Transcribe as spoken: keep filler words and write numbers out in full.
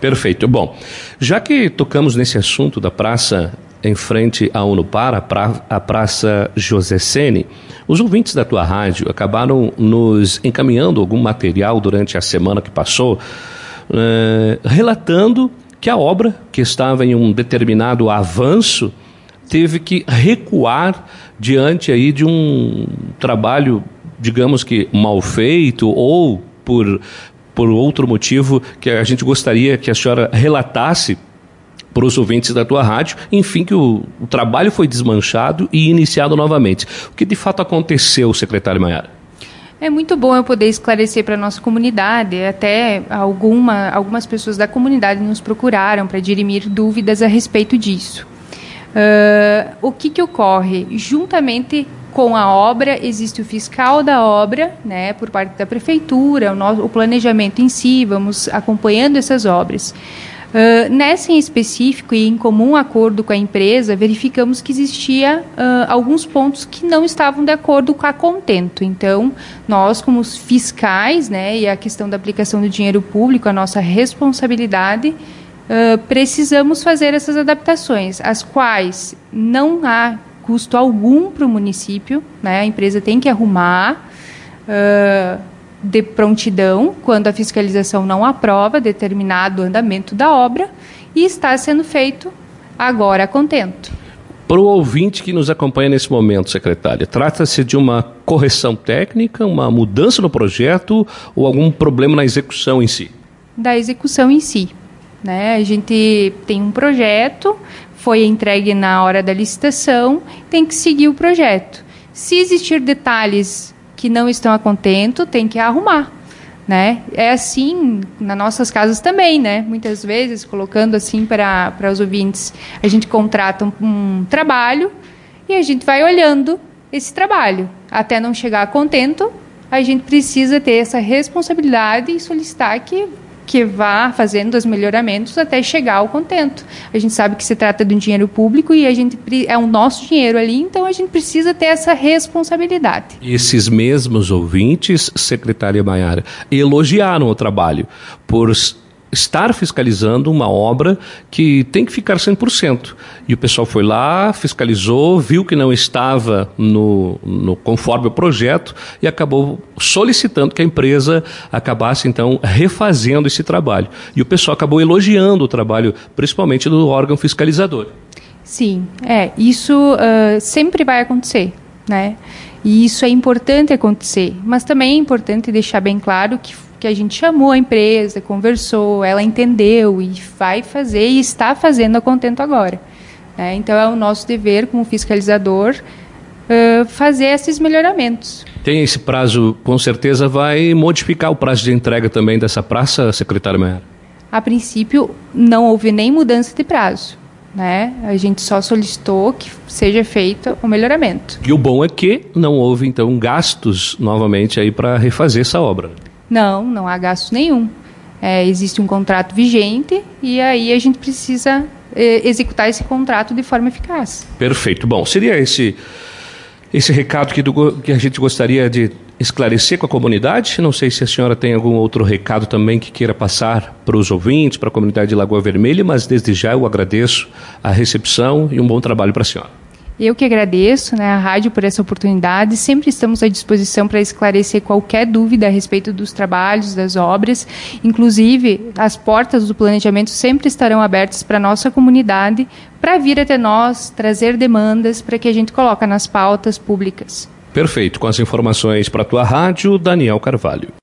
Perfeito. Bom, já que tocamos nesse assunto da praça em frente à Unupar, a, pra, a Praça José Ceni, os ouvintes da tua rádio acabaram nos encaminhando algum material durante a semana que passou, eh, relatando que a obra, que estava em um determinado avanço, teve que recuar diante aí de um trabalho, digamos que mal feito, ou por, por outro motivo que a gente gostaria que a senhora relatasse para os ouvintes da tua rádio, enfim, que o, o trabalho foi desmanchado e iniciado novamente. O que de fato aconteceu, secretário Maiara? É muito bom eu poder esclarecer para a nossa comunidade, até alguma, algumas pessoas da comunidade nos procuraram para dirimir dúvidas a respeito disso. Uh, o que que ocorre? Juntamente com a obra, existe o fiscal da obra, né, por parte da prefeitura, o, nosso, o planejamento em si, vamos acompanhando essas obras. Uh, nessa em específico e em comum acordo com a empresa, verificamos que existia uh, alguns pontos que não estavam de acordo com a Contento. Então, nós como fiscais, né, e a questão da aplicação do dinheiro público, a nossa responsabilidade, uh, precisamos fazer essas adaptações, as quais não há custo algum para o município, né, a empresa tem que arrumar uh, de prontidão, quando a fiscalização não aprova determinado andamento da obra, e está sendo feito agora a Contento. Para o ouvinte que nos acompanha nesse momento, secretária, trata-se de uma correção técnica, uma mudança no projeto ou algum problema na execução em si? Da execução em si, né? A gente tem um projeto, foi entregue na hora da licitação, tem que seguir o projeto. Se existir detalhes que não estão a contento, tem que arrumar, né? É assim nas nossas casas também, né? Muitas vezes, colocando assim para para os ouvintes, a gente contrata um, um trabalho e a gente vai olhando esse trabalho. Até não chegar a contento, a gente precisa ter essa responsabilidade e solicitar que que vá fazendo os melhoramentos até chegar ao contento. A gente sabe que se trata de um dinheiro público e a gente é o nosso dinheiro ali, então a gente precisa ter essa responsabilidade. Esses mesmos ouvintes, secretária Maiara, elogiaram o trabalho por estar fiscalizando uma obra que tem que ficar cem por cento. E o pessoal foi lá, fiscalizou, viu que não estava no, no, conforme o projeto e acabou solicitando que a empresa acabasse, então, refazendo esse trabalho. E o pessoal acabou elogiando o trabalho, principalmente do órgão fiscalizador. Sim, é, isso uh, sempre vai acontecer, né? E isso é importante acontecer, mas também é importante deixar bem claro que que a gente chamou a empresa, conversou, ela entendeu e vai fazer e está fazendo a contento agora. É, então é o nosso dever como fiscalizador uh, fazer esses melhoramentos. Tem esse prazo, com certeza vai modificar o prazo de entrega também dessa praça, secretária Maiara? A princípio não houve nem mudança de prazo, né? A gente só solicitou que seja feito o melhoramento. E o bom é que não houve então gastos novamente aí para refazer essa obra. Não, não há gasto nenhum. É, existe um contrato vigente e aí a gente precisa é, executar esse contrato de forma eficaz. Perfeito. Bom, seria esse, esse recado que, do, que a gente gostaria de esclarecer com a comunidade. Não sei se a senhora tem algum outro recado também que queira passar para os ouvintes, para a comunidade de Lagoa Vermelha, mas desde já eu agradeço a recepção e um bom trabalho para a senhora. Eu que agradeço, né, a rádio por essa oportunidade. Sempre estamos à disposição para esclarecer qualquer dúvida a respeito dos trabalhos, das obras. Inclusive, as portas do planejamento sempre estarão abertas para a nossa comunidade, para vir até nós, trazer demandas para que a gente coloque nas pautas públicas. Perfeito. Com as informações para a tua rádio, Daniel Carvalho.